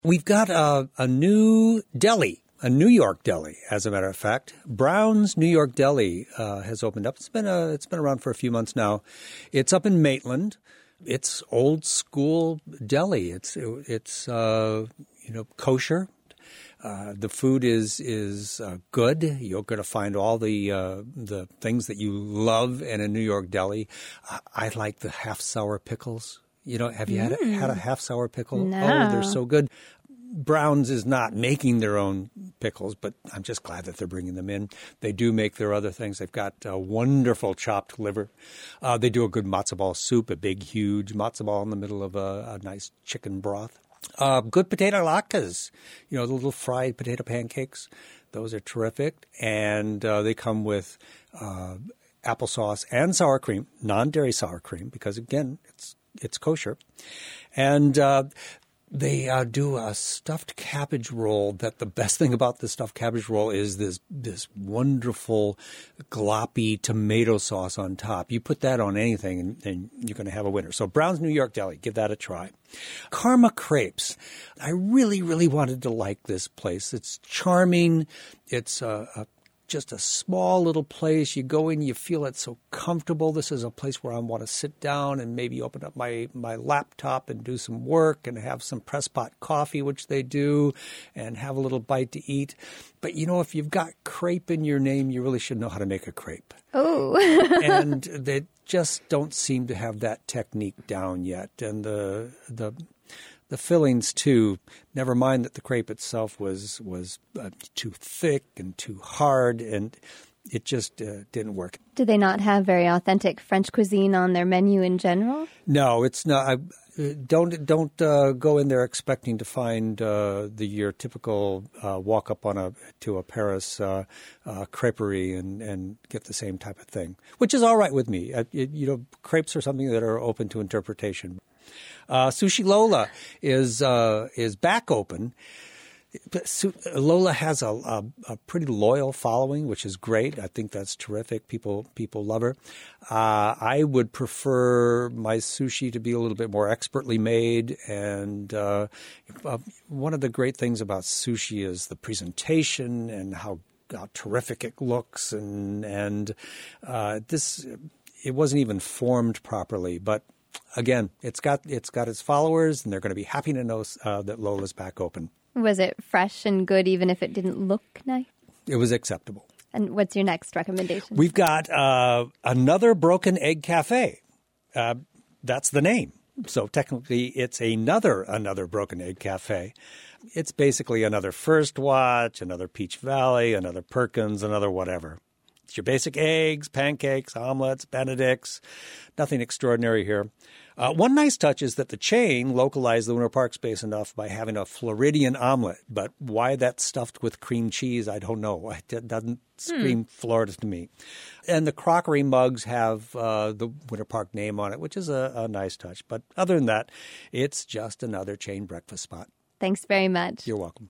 We've got a new deli, a New York deli, as a matter of fact. Brown's New York Deli has opened up. It's been around for a few months now. It's up in Maitland. It's old school deli. It's kosher. The food is good. You're going to find all the things that you love in a New York deli. I like the half sour pickles. Have you had a half sour pickle? No. Oh, they're so good. Brown's is not making their own pickles, but I'm just glad that they're bringing them in. They do make their other things. They've got wonderful chopped liver. They do a good matzo ball soup, a big, huge matzo ball in the middle of a nice chicken broth. Good potato latkes, the little fried potato pancakes. Those are terrific. And they come with applesauce and sour cream, non-dairy sour cream, because, again, it's kosher. And they do a stuffed cabbage roll. That the best thing about the stuffed cabbage roll is this wonderful gloppy tomato sauce on top. You put that on anything and you're going to have a winner. So Brown's New York Deli, give that a try. Karma Crepes. I really, really wanted to like this place. It's charming. It's just a small little place. You go in, you feel it's so comfortable. This is a place where I want to sit down and maybe open up my laptop and do some work and have some press pot coffee, which they do, and have a little bite to eat. But, if you've got crepe in your name, you really should know how to make a crepe. Oh. And they just don't seem to have that technique down yet. And the fillings, too, never mind that the crepe itself was too thick and too hard, and it just didn't work. Do they not have very authentic French cuisine on their menu in general? No, it's not. Don't go in there expecting to find your typical walk up to a Paris creperie and get the same type of thing, which is all right with me. Crepes are something that are open to interpretation. Sushi Lola is back open. Lola has a pretty loyal following, which is great. I think that's terrific. People love her. I would prefer my sushi to be a little bit more expertly made. And one of the great things about sushi is the presentation and how terrific it looks. And this, it wasn't even formed properly, but again, it's got its followers, and they're going to be happy to know that Lola's back open. Was it fresh and good even if it didn't look nice? It was acceptable. And what's your next recommendation? We've got another Broken Egg Cafe. That's the name. So technically it's another Broken Egg Cafe. It's basically another First Watch, another Peach Valley, another Perkins, another whatever. It's your basic eggs, pancakes, omelets, Benedicts. Nothing extraordinary here. One nice touch is that the chain localized the Winter Park space enough by having a Floridian omelet. But why that's stuffed with cream cheese, I don't know. It doesn't scream Florida to me. And the crockery mugs have the Winter Park name on it, which is a nice touch. But other than that, it's just another chain breakfast spot. Thanks very much. You're welcome.